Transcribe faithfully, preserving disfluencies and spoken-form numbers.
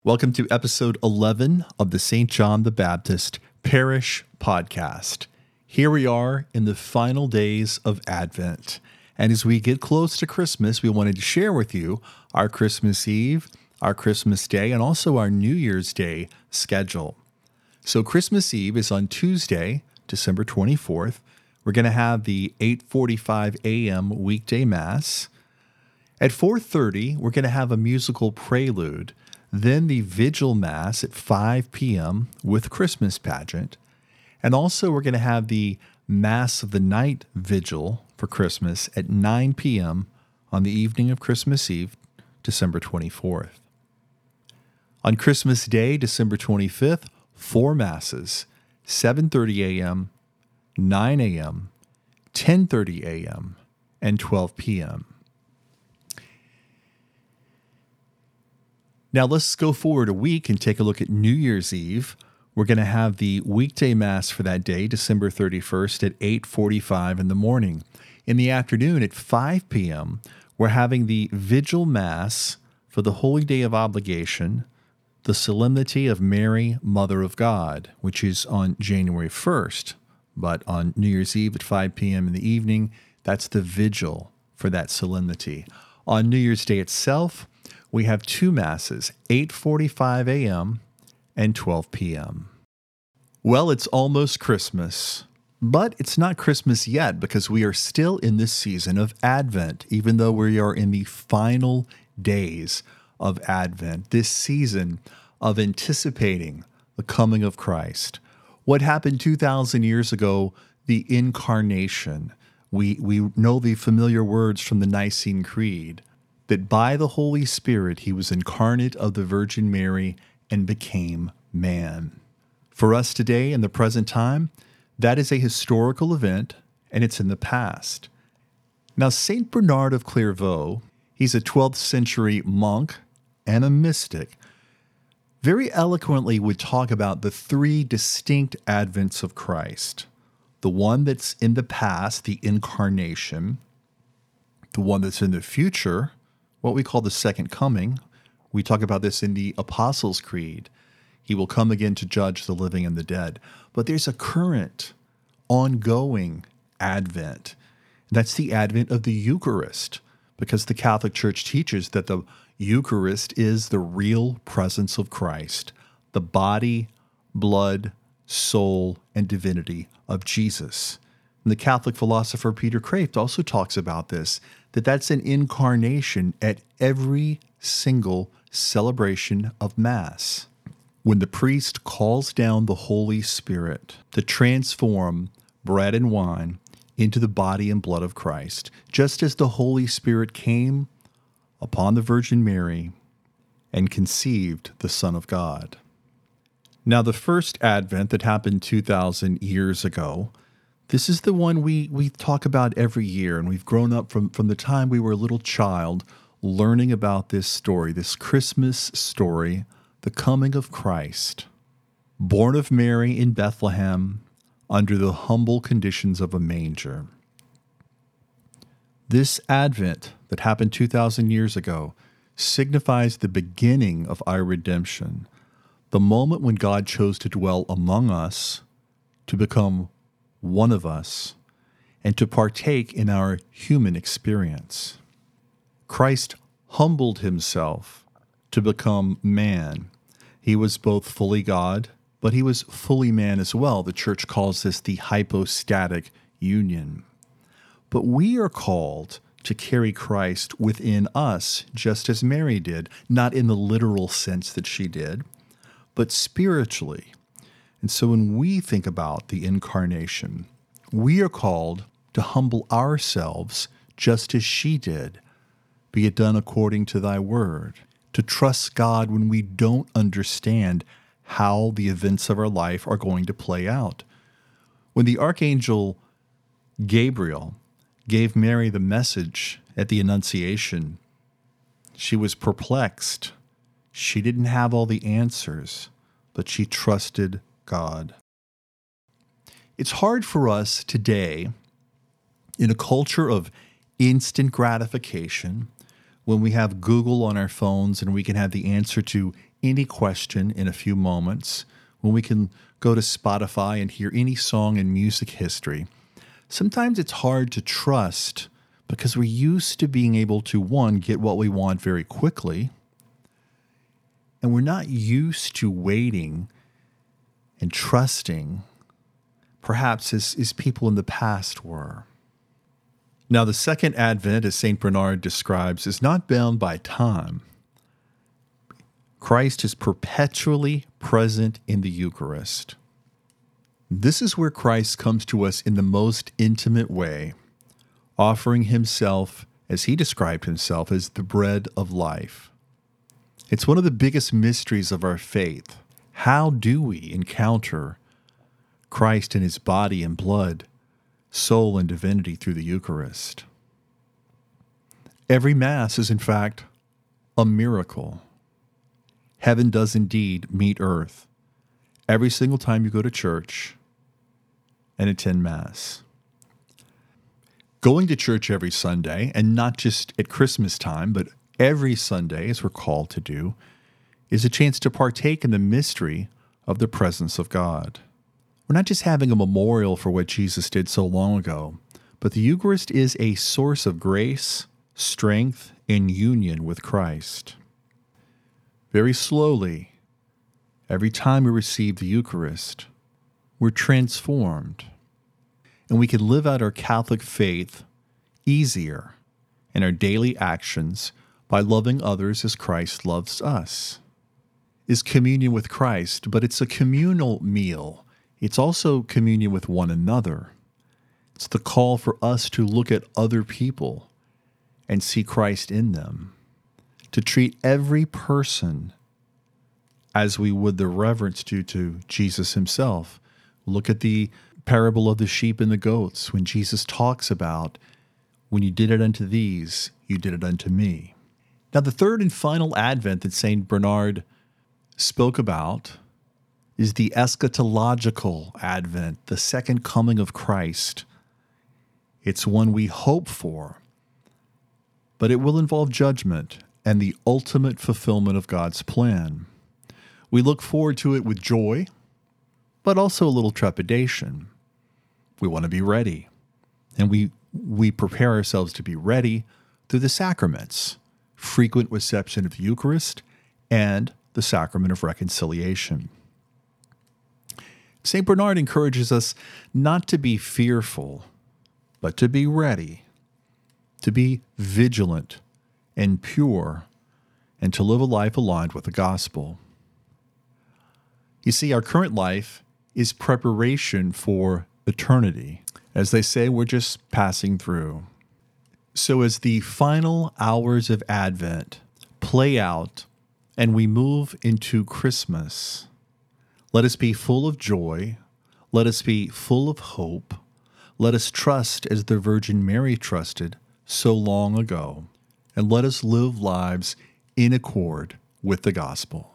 Welcome to episode eleven of the Saint John the Baptist Parish Podcast. Here we are in the final days of Advent. And as we get close to Christmas, we wanted to share with you our Christmas Eve, our Christmas Day, and also our New Year's Day schedule. So Christmas Eve is on Tuesday, December twenty-fourth. We're going to have the eight forty-five a.m. weekday Mass. At four thirty, we're going to have a musical prelude. Then the Vigil Mass at five p.m. with Christmas pageant. And also we're going to have the Mass of the Night Vigil for Christmas at nine p.m. on the evening of Christmas Eve, December twenty-fourth. On Christmas Day, December twenty-fifth, four Masses, seven thirty a.m., nine a.m., ten thirty a.m., and twelve p.m. Now let's go forward a week and take a look at New Year's Eve. We're going to have the weekday Mass for that day, December thirty-first, at eight forty-five in the morning. In the afternoon at five p.m., we're having the Vigil Mass for the Holy Day of Obligation, the Solemnity of Mary, Mother of God, which is on January first. But on New Year's Eve at five p.m. in the evening, that's the Vigil for that solemnity. On New Year's Day itself, we have two Masses, eight forty-five a.m. and twelve p.m. Well, it's almost Christmas, but it's not Christmas yet because we are still in this season of Advent, even though we are in the final days of Advent, this season of anticipating the coming of Christ. What happened two thousand years ago, the Incarnation. We, we know the familiar words from the Nicene Creed, that by the Holy Spirit he was incarnate of the Virgin Mary and became man. For us today, in the present time, that is a historical event, and it's in the past. Now, Saint Bernard of Clairvaux, he's a twelfth century monk and a mystic, very eloquently would talk about the three distinct advents of Christ. The one that's in the past, the Incarnation, the one that's in the future, what we call the second coming. We talk about this in the Apostles' Creed. He will come again to judge the living and the dead. But there's a current, ongoing Advent. That's the Advent of the Eucharist, because the Catholic Church teaches that the Eucharist is the real presence of Christ, the body, blood, soul, and divinity of Jesus. And the Catholic philosopher Peter Kreeft also talks about this, that that's an incarnation at every single celebration of Mass. When the priest calls down the Holy Spirit to transform bread and wine into the body and blood of Christ, just as the Holy Spirit came upon the Virgin Mary and conceived the Son of God. Now, the first Advent that happened two thousand years ago, this is the one we, we talk about every year, and we've grown up from, from the time we were a little child learning about this story, this Christmas story, the coming of Christ, born of Mary in Bethlehem under the humble conditions of a manger. This Advent that happened two thousand years ago signifies the beginning of our redemption, the moment when God chose to dwell among us, to become one of us, and to partake in our human experience. Christ humbled himself to become man. He was both fully God, but he was fully man as well. The Church calls this the hypostatic union. But we are called to carry Christ within us, just as Mary did, not in the literal sense that she did, but spiritually. And so when we think about the Incarnation, we are called to humble ourselves just as she did. Be it done according to thy word. To trust God when we don't understand how the events of our life are going to play out. When the Archangel Gabriel gave Mary the message at the Annunciation, she was perplexed. She didn't have all the answers, but she trusted God. It's hard for us today, in a culture of instant gratification, when we have Google on our phones and we can have the answer to any question in a few moments, when we can go to Spotify and hear any song in music history, sometimes it's hard to trust because we're used to being able to, one, get what we want very quickly, and we're not used to waiting and trusting, perhaps as, as people in the past were. Now, the second Advent, as Saint Bernard describes, is not bound by time. Christ is perpetually present in the Eucharist. This is where Christ comes to us in the most intimate way, offering himself, as he described himself, as the bread of life. It's one of the biggest mysteries of our faith. How do we encounter Christ in his body and blood, soul and divinity through the Eucharist? Every Mass is, in fact, a miracle. Heaven does indeed meet earth every single time you go to church and attend Mass. Going to church every Sunday, and not just at Christmas time, but every Sunday, as we're called to do, is a chance to partake in the mystery of the presence of God. We're not just having a memorial for what Jesus did so long ago, but the Eucharist is a source of grace, strength, and union with Christ. Very slowly, every time we receive the Eucharist, we're transformed, and we can live out our Catholic faith easier in our daily actions by loving others as Christ loves us. Is communion with Christ, but it's a communal meal. It's also communion with one another. It's the call for us to look at other people and see Christ in them, to treat every person as we would the reverence due to Jesus himself. Look at the parable of the sheep and the goats when Jesus talks about, when you did it unto these, you did it unto me. Now, the third and final Advent that Saint Bernard spoke about is the eschatological Advent, the second coming of Christ. It's one we hope for, but it will involve judgment and the ultimate fulfillment of God's plan. We look forward to it with joy, but also a little trepidation. We want to be ready, and we, we prepare ourselves to be ready through the sacraments, frequent reception of the Eucharist, and the sacrament of reconciliation. Saint Bernard encourages us not to be fearful, but to be ready, to be vigilant and pure, and to live a life aligned with the gospel. You see, our current life is preparation for eternity. As they say, we're just passing through. So as the final hours of Advent play out and we move into Christmas, let us be full of joy. Let us be full of hope. Let us trust as the Virgin Mary trusted so long ago. And let us live lives in accord with the gospel.